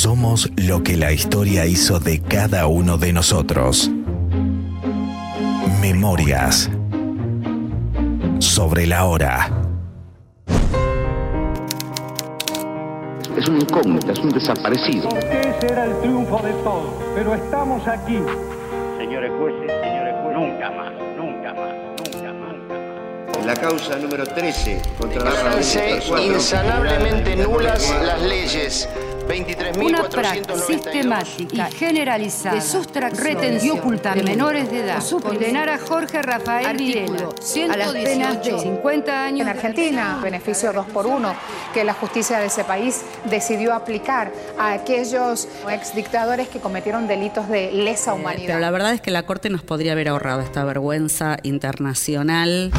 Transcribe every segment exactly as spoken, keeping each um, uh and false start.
Somos lo que la historia hizo de cada uno de nosotros. Memorias sobre la hora. Es una incógnita, es un desaparecido. Porque ese era el triunfo de todos, pero estamos aquí. Señores jueces, señores jueces, nunca más, nunca más, nunca más, nunca más. La causa número trece contra la Declárense insanablemente nulas las leyes. Una práctica sistemática y generalizada de sustracción, retención y ocultamiento de menores de edad. Condenar a Jorge Rafael Videla a las penas de cincuenta años. En Argentina, beneficio dos por uno, que la justicia de ese país decidió aplicar a aquellos exdictadores que cometieron delitos de lesa humanidad. Pero la verdad es que la Corte nos podría haber ahorrado esta vergüenza internacional.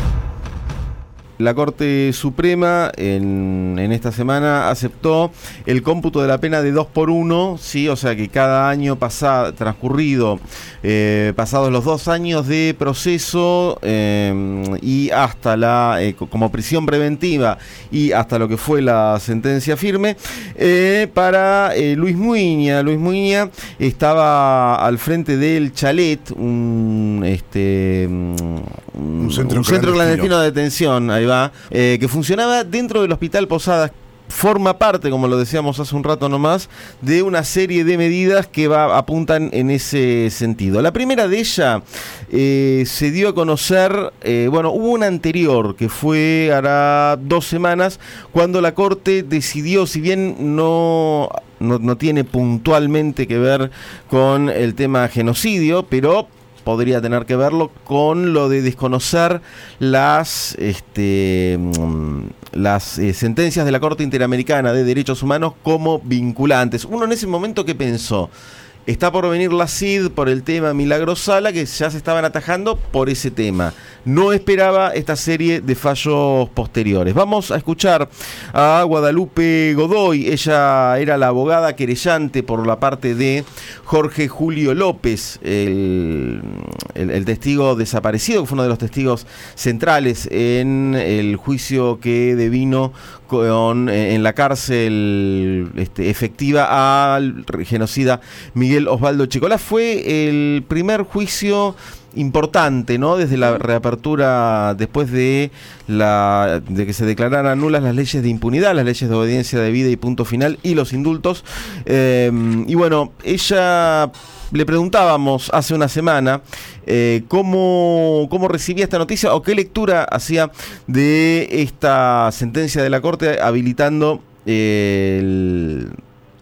La Corte Suprema en, en esta semana aceptó el cómputo de la pena de dos por uno, ¿sí? O sea que cada año pasado, transcurrido, eh, pasados los dos años de proceso eh, y hasta la, eh, como prisión preventiva y hasta lo que fue la sentencia firme, eh, para eh, Luis Muiña. Luis Muiña estaba al frente del Chalet, un, este, un, un centro, un centro clandestino. clandestino de detención, ahí va, eh, que funcionaba dentro del Hospital Posadas. Forma parte, como lo decíamos hace un rato nomás, de una serie de medidas que va, apuntan en ese sentido. La primera de ellas eh, se dio a conocer, eh, bueno, hubo una anterior que fue hará dos semanas, cuando la Corte decidió, si bien no, no, no tiene puntualmente que ver con el tema genocidio, pero podría tener que verlo con lo de desconocer las este, las eh, sentencias de la Corte Interamericana de Derechos Humanos como vinculantes. Uno en ese momento, ¿qué pensó? Está por venir la C I D por el tema Milagros Sala, que ya se estaban atajando por ese tema. No esperaba esta serie de fallos posteriores. Vamos a escuchar a Guadalupe Godoy. Ella era la abogada querellante por la parte de Jorge Julio López, el, el, el testigo desaparecido, que fue uno de los testigos centrales en el juicio que devino con, en la cárcel este, efectiva al genocida Miguel Osvaldo Checolás. Fue el primer juicio importante, ¿no? Desde la reapertura, después de la de que se declararan nulas las leyes de impunidad, las leyes de obediencia debida y punto final, y los indultos. Eh, y bueno, ella, le preguntábamos hace una semana eh, cómo, cómo recibía esta noticia o qué lectura hacía de esta sentencia de la Corte habilitando eh, el,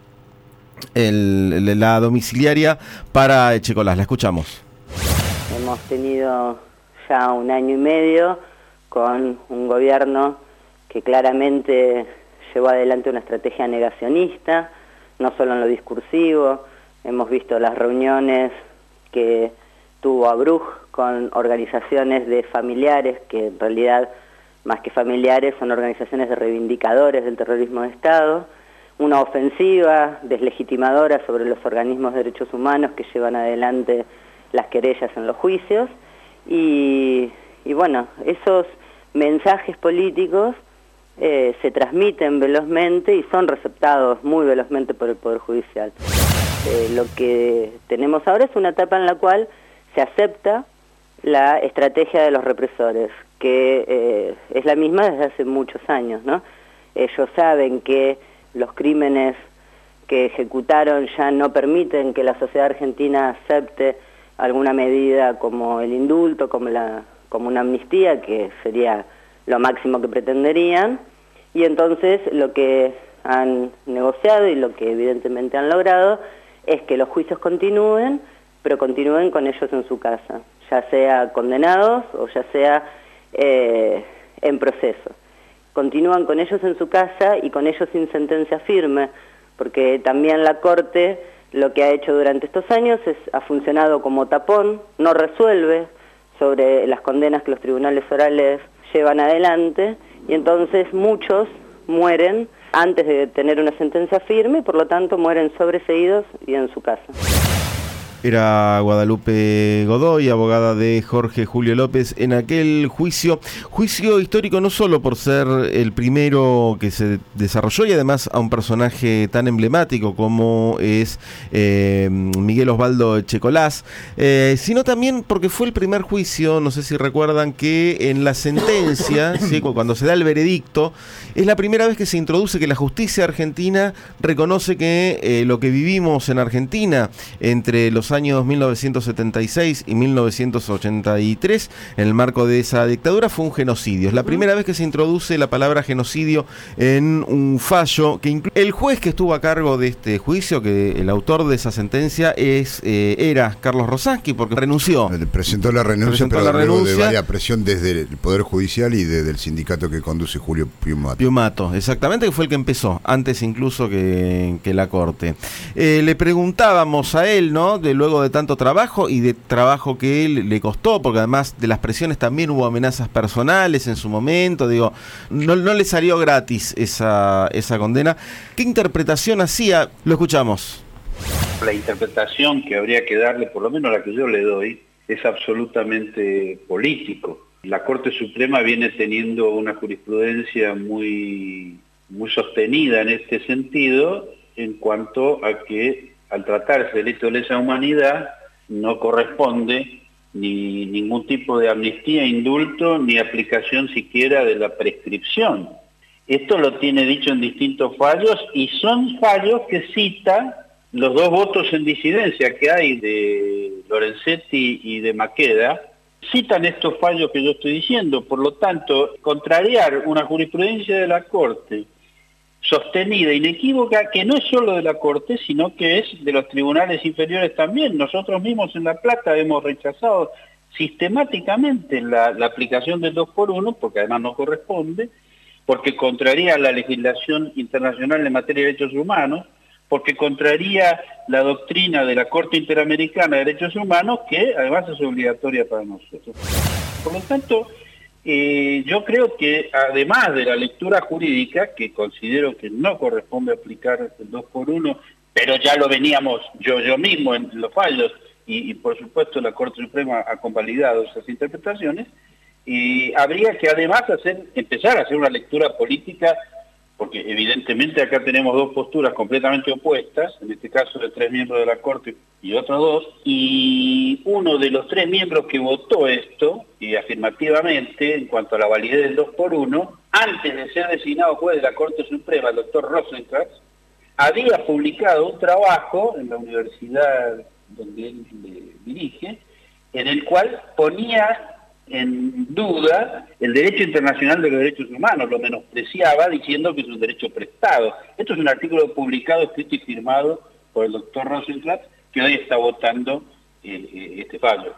el, la domiciliaria para Checolás. La escuchamos. Hemos tenido ya un año y medio con un gobierno que claramente llevó adelante una estrategia negacionista, no solo en lo discursivo. Hemos visto las reuniones que tuvo Abruz con organizaciones de familiares, que en realidad, más que familiares, son organizaciones de reivindicadores del terrorismo de Estado. Una ofensiva deslegitimadora sobre los organismos de derechos humanos que llevan adelante las querellas en los juicios. Y, y bueno, esos mensajes políticos eh, se transmiten velozmente y son receptados muy velozmente por el Poder Judicial. Eh, lo que tenemos ahora es una etapa en la cual se acepta la estrategia de los represores, que eh, es la misma desde hace muchos años, ¿no? Ellos saben que los crímenes que ejecutaron ya no permiten que la sociedad argentina acepte alguna medida como el indulto, como, la, como una amnistía, que sería lo máximo que pretenderían, y entonces lo que han negociado y lo que evidentemente han logrado es que los juicios continúen, pero continúen con ellos en su casa, ya sea condenados o ya sea eh, en proceso. Continúan con ellos en su casa y con ellos sin sentencia firme, porque también la Corte lo que ha hecho durante estos años es, ha funcionado como tapón, no resuelve sobre las condenas que los tribunales orales llevan adelante, y entonces muchos mueren antes de tener una sentencia firme y por lo tanto mueren sobreseídos y en su casa. Era Guadalupe Godoy, abogada de Jorge Julio López, en aquel juicio, juicio histórico no solo por ser el primero que se desarrolló y además a un personaje tan emblemático como es eh, Miguel Osvaldo Echecolás, eh, sino también porque fue el primer juicio, no sé si recuerdan, que en la sentencia, ¿sí?, cuando se da el veredicto, es la primera vez que se introduce que la justicia argentina reconoce que eh, lo que vivimos en Argentina entre los años mil novecientos setenta y seis y mil novecientos ochenta y tres, en el marco de esa dictadura, fue un genocidio. Es la primera vez que se introduce la palabra genocidio en un fallo que incluye. El juez que estuvo a cargo de este juicio, que el autor de esa sentencia es eh, era Carlos Rosansky, porque renunció. Presentó la renuncia, Presentó pero la luego renuncia. de varias presión desde el Poder Judicial y desde el sindicato que conduce Julio Piumato. Piumato, exactamente, que fue el que empezó, antes incluso que, que la Corte. Eh, le preguntábamos a él, ¿no?, de luego de tanto trabajo y de trabajo que él le costó, porque además de las presiones también hubo amenazas personales en su momento, digo, no, no le salió gratis esa, esa condena. ¿Qué interpretación hacía? Lo escuchamos. La interpretación que habría que darle, por lo menos la que yo le doy, es absolutamente político. La Corte Suprema viene teniendo una jurisprudencia muy, muy sostenida en este sentido, en cuanto a que al tratarse de delito de lesa humanidad no corresponde ni ningún tipo de amnistía, indulto, ni aplicación siquiera de la prescripción. Esto lo tiene dicho en distintos fallos y son fallos que cita los dos votos en disidencia que hay de Lorenzetti y de Maqueda, citan estos fallos que yo estoy diciendo. Por lo tanto, contrariar una jurisprudencia de la Corte sostenida, inequívoca, que no es solo de la Corte, sino que es de los tribunales inferiores también. Nosotros mismos en La Plata hemos rechazado sistemáticamente la, la aplicación del dos por uno, porque además no corresponde, porque contraría la legislación internacional en materia de derechos humanos, porque contraría la doctrina de la Corte Interamericana de Derechos Humanos, que además es obligatoria para nosotros. Por lo tanto, eh, yo creo que además de la lectura jurídica, que considero que no corresponde aplicar el dos por uno, pero ya lo veníamos yo, yo mismo en los fallos, y, y por supuesto la Corte Suprema ha convalidado esas interpretaciones, y habría que además hacer, empezar a hacer una lectura política, porque evidentemente acá tenemos dos posturas completamente opuestas, en este caso de tres miembros de la Corte y otros dos, y uno de los tres miembros que votó esto, y afirmativamente, en cuanto a la validez del dos por uno, antes de ser designado juez de la Corte Suprema, el doctor Rosenkranz, había publicado un trabajo en la universidad donde él dirige, en el cual ponía en duda el derecho internacional de los derechos humanos, lo menospreciaba diciendo que es un derecho prestado. Esto es un artículo publicado, escrito y firmado por el doctor Rosenkranz, que hoy está votando eh, este fallo.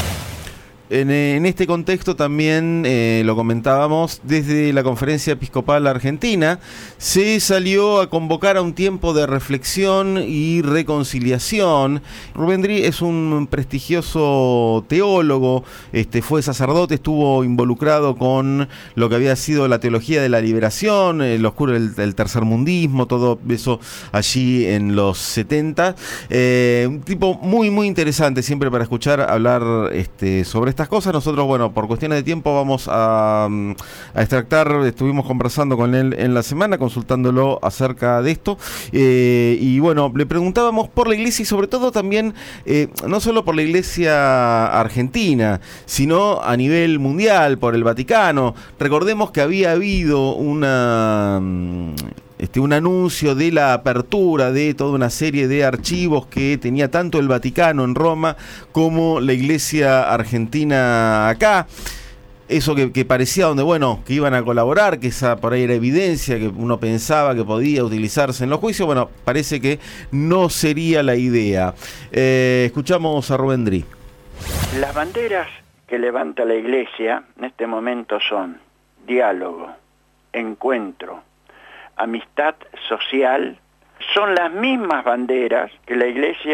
En, en este contexto también, eh, lo comentábamos, desde la Conferencia Episcopal Argentina, se salió a convocar a un tiempo de reflexión y reconciliación. Rubén Dri es un prestigioso teólogo, este, fue sacerdote, estuvo involucrado con lo que había sido la teología de la liberación, el oscuro del, del tercermundismo, todo eso allí en los setenta. Eh, un tipo muy, muy interesante siempre para escuchar hablar este, sobre estas cosas. Nosotros, bueno, por cuestiones de tiempo vamos a, a extractar, estuvimos conversando con él en la semana, consultándolo acerca de esto, eh, y bueno, le preguntábamos por la iglesia y sobre todo también, eh, no solo por la iglesia argentina, sino a nivel mundial, por el Vaticano. Recordemos que había habido una... Este, un anuncio de la apertura de toda una serie de archivos que tenía tanto el Vaticano en Roma como la Iglesia Argentina acá. Eso que, que parecía donde, bueno, que iban a colaborar, que esa por ahí era evidencia, que uno pensaba que podía utilizarse en los juicios. Bueno, parece que no sería la idea. Eh, escuchamos a Rubén Dri. Las banderas que levanta la Iglesia en este momento son diálogo, encuentro, amistad social. Son las mismas banderas que la Iglesia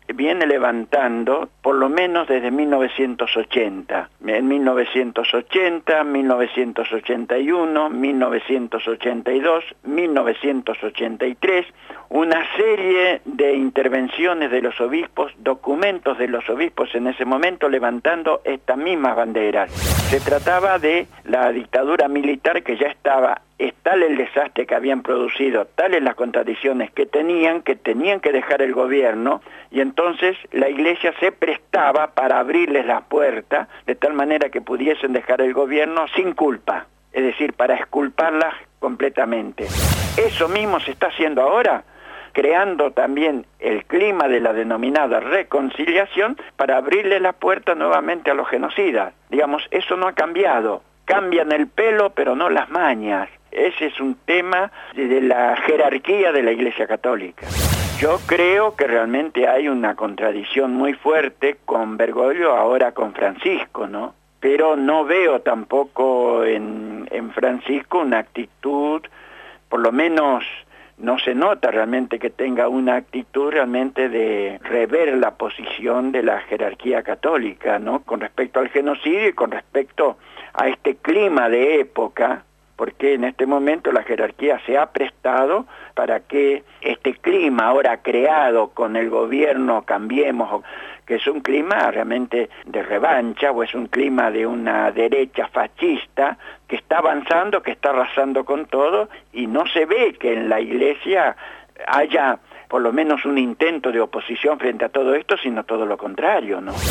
viene levantando por lo menos desde mil novecientos ochenta. En mil novecientos ochenta, mil novecientos ochenta y uno, mil novecientos ochenta y dos, mil novecientos ochenta y tres, una serie de intervenciones de los obispos, documentos de los obispos en ese momento levantando estas mismas banderas. Se trataba de la dictadura militar que ya estaba, es tal el desastre que habían producido, tales las contradicciones que tenían, que tenían que dejar el gobierno, y entonces la Iglesia se prestaba para abrirles las puertas de tal manera que pudiesen dejar el gobierno sin culpa, es decir, para exculparlas completamente. Eso mismo se está haciendo ahora, creando también el clima de la denominada reconciliación para abrirle las puertas nuevamente a los genocidas. Digamos, eso no ha cambiado. Cambian el pelo, pero no las mañas. Ese es un tema de la jerarquía de la Iglesia Católica. Yo creo que realmente hay una contradicción muy fuerte con Bergoglio, ahora con Francisco, ¿no? Pero no veo tampoco en, en Francisco una actitud, por lo menos no se nota realmente que tenga una actitud realmente de rever la posición de la jerarquía católica, ¿no? Con respecto al genocidio y con respecto a este clima de época, porque en este momento la jerarquía se ha prestado para que este clima ahora creado con el gobierno Cambiemos, que es un clima realmente de revancha, o es un clima de una derecha fascista que está avanzando, que está arrasando con todo, y no se ve que en la Iglesia haya por lo menos un intento de oposición frente a todo esto, sino todo lo contrario, ¿no?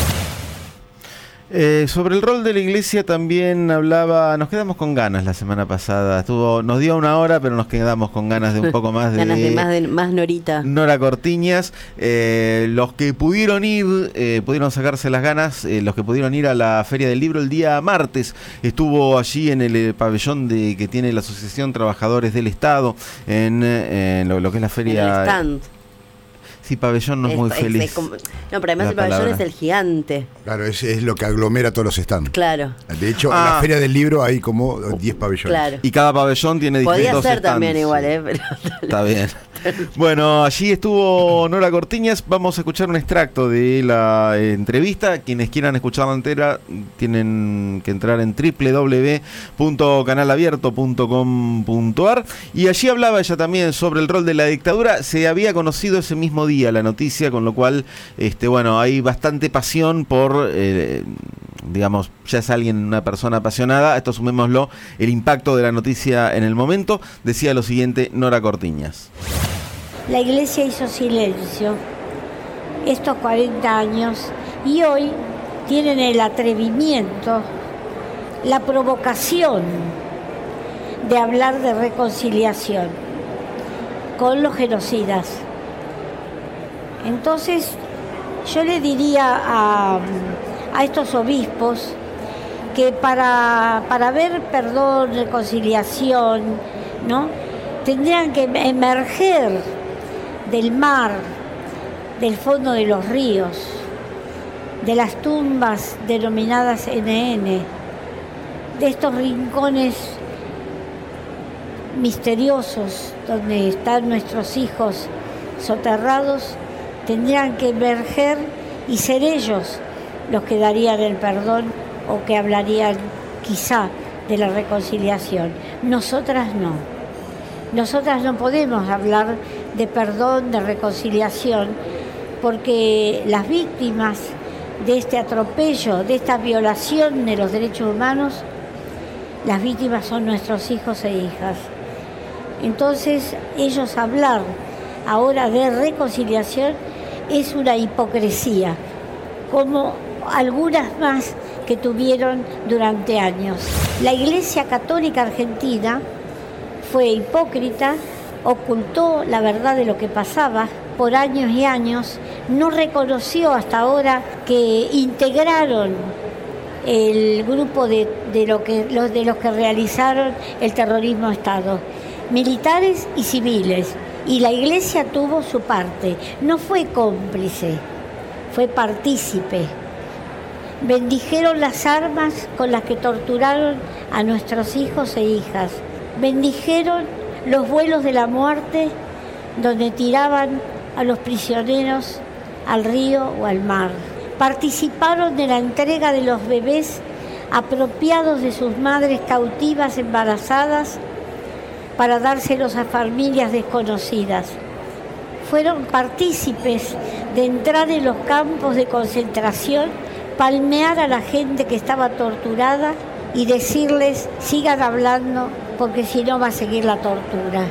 Eh, sobre el rol de la Iglesia también hablaba, nos quedamos con ganas la semana pasada, estuvo, nos dio una hora, pero nos quedamos con ganas de un poco más de... ganas de más, de más Norita. Nora Cortiñas. Eh, los que pudieron ir, eh, pudieron sacarse las ganas, eh, los que pudieron ir a la Feria del Libro el día martes, estuvo allí en el, el pabellón de que tiene la Asociación Trabajadores del Estado, en, en lo, lo que es la feria... En el stand. Sí, pabellón no es, es muy feliz. Es, es como, no, pero además el pabellón palabra. Es el gigante. Claro, es, es lo que aglomera todos los stands. Claro. De hecho, ah. en la Feria del Libro hay como diez pabellones. Claro. Y cada pabellón tiene distintos stands. Podía ser también igual, ¿eh? Pero... Está bien. Bueno, allí estuvo Nora Cortiñas. Vamos a escuchar un extracto de la eh, entrevista. Quienes quieran escucharla entera tienen que entrar en doble u doble u doble u punto canal abierto punto com punto a r. Y allí hablaba ella también sobre el rol de la dictadura. Se había conocido ese mismo día la noticia, con lo cual, este, bueno, hay bastante pasión por, eh, digamos, ya es alguien, una persona apasionada. Esto sumémoslo, el impacto de la noticia en el momento. Decía lo siguiente Nora Cortiñas. La Iglesia hizo silencio estos cuarenta años y hoy tienen el atrevimiento, la provocación de hablar de reconciliación con los genocidas. Entonces, yo le diría a, a estos obispos que para, para ver perdón, reconciliación, ¿no?, tendrían que emerger del mar, del fondo de los ríos, de las tumbas denominadas ene ene, de estos rincones misteriosos donde están nuestros hijos soterrados, tendrían que emerger y ser ellos los que darían el perdón o que hablarían quizá de la reconciliación. Nosotras no. Nosotras no podemos hablar de perdón, de reconciliación, porque las víctimas de este atropello, de esta violación de los derechos humanos, las víctimas son nuestros hijos e hijas. Entonces, ellos hablar ahora de reconciliación es una hipocresía, como algunas más que tuvieron durante años. La Iglesia Católica Argentina fue hipócrita, ocultó la verdad de lo que pasaba por años y años, no reconoció hasta ahora que integraron el grupo de, de, lo que, los, de los que realizaron el terrorismo de Estado, militares y civiles, y la Iglesia tuvo su parte, no fue cómplice, fue partícipe. Bendijeron las armas con las que torturaron a nuestros hijos e hijas, bendijeron los vuelos de la muerte donde tiraban a los prisioneros al río o al mar. Participaron de la entrega de los bebés apropiados de sus madres cautivas embarazadas para dárselos a familias desconocidas. Fueron partícipes de entrar en los campos de concentración, palmear a la gente que estaba torturada y decirles, sigan hablando porque si no va a seguir la tortura.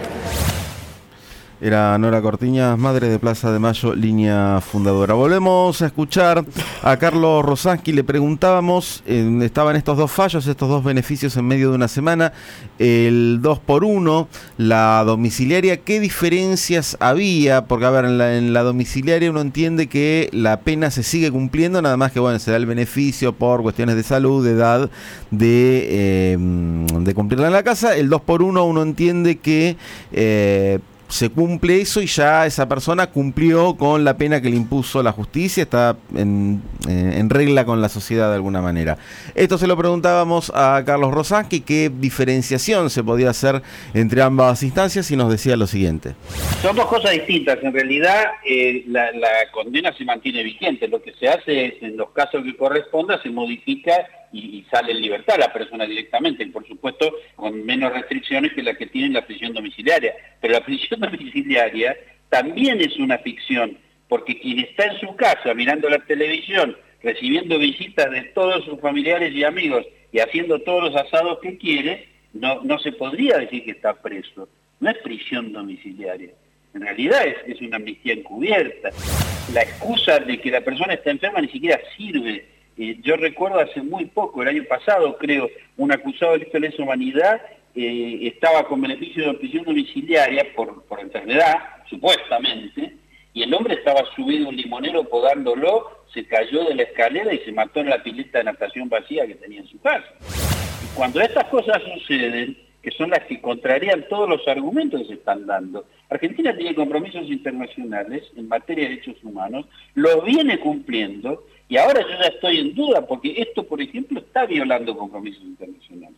Era Nora Cortiñas, madre de Plaza de Mayo, línea fundadora. Volvemos a escuchar a Carlos Rosansky. Le preguntábamos, eh, estaban estos dos fallos, estos dos beneficios en medio de una semana, el dos por uno, la domiciliaria, ¿qué diferencias había? Porque, a ver, en la, en la domiciliaria uno entiende que la pena se sigue cumpliendo, nada más que, bueno, se da el beneficio por cuestiones de salud, de edad, de, eh, de cumplirla en la casa. El dos por uno uno entiende que... Eh, se cumple eso y ya esa persona cumplió con la pena que le impuso la justicia, está en, en regla con la sociedad de alguna manera. Esto se lo preguntábamos a Carlos Rosansky, qué diferenciación se podía hacer entre ambas instancias, y nos decía lo siguiente. Son dos cosas distintas. En realidad eh, la, la condena se mantiene vigente. Lo que se hace es, en los casos que corresponda, se modifica y, y sale en libertad la persona directamente, y por supuesto con menos restricciones que las que tiene la prisión domiciliaria. Pero la prisión domiciliaria también es una ficción, porque quien está en su casa mirando la televisión, recibiendo visitas de todos sus familiares y amigos y haciendo todos los asados que quiere, no, no se podría decir que está preso. No es prisión domiciliaria. En realidad es, es una amnistía encubierta. La excusa de que la persona está enferma ni siquiera sirve. Eh, yo recuerdo hace muy poco, el año pasado creo, un acusado de delito de lesa humanidad eh, estaba con beneficio de prisión domiciliaria por, por enfermedad, supuestamente, y el hombre estaba subido a un limonero podándolo, se cayó de la escalera y se mató en la pileta de natación vacía que tenía en su casa. Y cuando estas cosas suceden, que son las que contrarían todos los argumentos que se están dando, Argentina tiene compromisos internacionales en materia de derechos humanos, los viene cumpliendo, y ahora yo ya estoy en duda, porque esto, por ejemplo, está violando compromisos internacionales.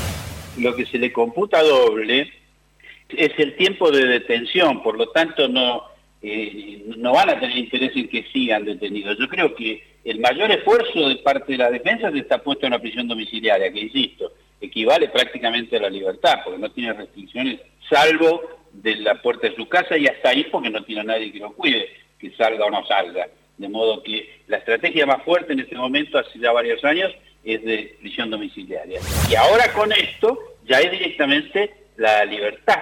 Lo que se le computa doble es el tiempo de detención, por lo tanto no, eh, no van a tener interés en que sigan detenidos. Yo creo que el mayor esfuerzo de parte de la defensa se está puesto en una prisión domiciliaria, que insisto, equivale prácticamente a la libertad, porque no tiene restricciones, salvo de la puerta de su casa, y hasta ahí porque no tiene a nadie que lo cuide, que salga o no salga. De modo que la estrategia más fuerte en este momento, hace ya varios años, es de prisión domiciliaria. Y ahora con esto ya es directamente la libertad,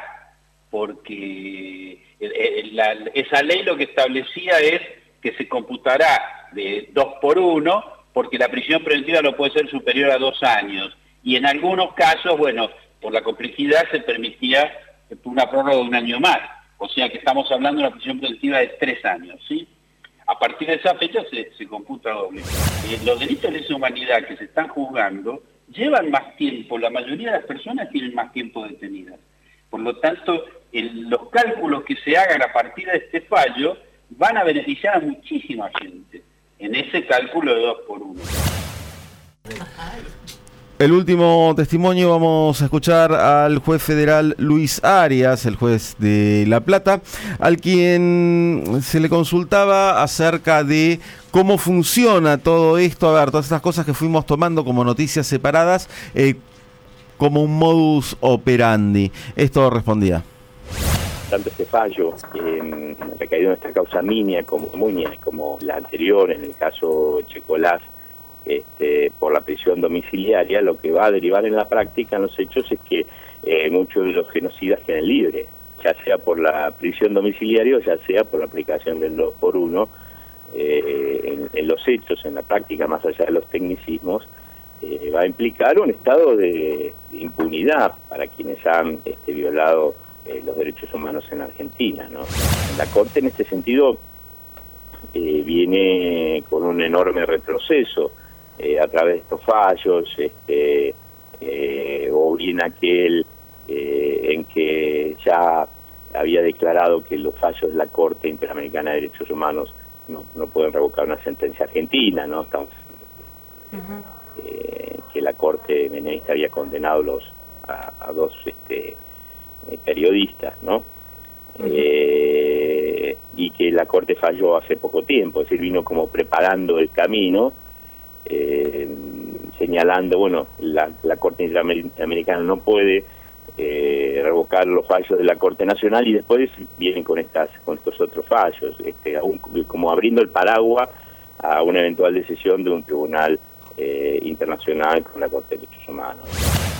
porque el, el, la, esa ley lo que establecía es que se computará de dos por uno, porque la prisión preventiva no puede ser superior a dos años. Y en algunos casos, bueno, por la complejidad se permitía una prórroga de un año más. O sea que estamos hablando de una prisión preventiva de tres años, ¿sí? A partir de esa fecha se, se computa doble. Eh, los delitos de lesa humanidad que se están juzgando llevan más tiempo, la mayoría de las personas tienen más tiempo detenidas. Por lo tanto, el, los cálculos que se hagan a partir de este fallo van a beneficiar a muchísima gente en ese cálculo de dos por uno. El último testimonio vamos a escuchar al juez federal Luis Arias, el juez de La Plata, al quien se le consultaba acerca de cómo funciona todo esto, a ver, todas estas cosas que fuimos tomando como noticias separadas, eh, como un modus operandi. Esto respondía. Tanto este fallo eh, recaído en esta causa Minia como Muña, como la anterior, en el caso Checolás, Este, por la prisión domiciliaria, lo que va a derivar en la práctica en los hechos es que eh, muchos de los genocidas queden libres, ya sea por la prisión domiciliaria o ya sea por la aplicación del dos por uno. Eh, en, en los hechos, en la práctica, más allá de los tecnicismos, eh, va a implicar un estado de, de impunidad para quienes han este, violado eh, los derechos humanos en Argentina, ¿no? La Corte en este sentido eh, viene con un enorme retroceso Eh, a través de estos fallos, este, eh, o bien aquel eh, en que ya había declarado que los fallos de la Corte Interamericana de Derechos Humanos no, no pueden revocar una sentencia argentina, ¿no? Estamos, uh-huh. eh, que la Corte menemista había condenado los a, a dos este, eh, periodistas, ¿no? Uh-huh. eh, y que la Corte falló hace poco tiempo, es decir, vino como preparando el camino, eh, señalando, bueno, la, la Corte Interamericana no puede eh, revocar los fallos de la Corte Nacional, y después vienen con estas con estos otros fallos, este, aún, como abriendo el paraguas a una eventual decisión de un tribunal eh, internacional con la Corte de Derechos Humanos.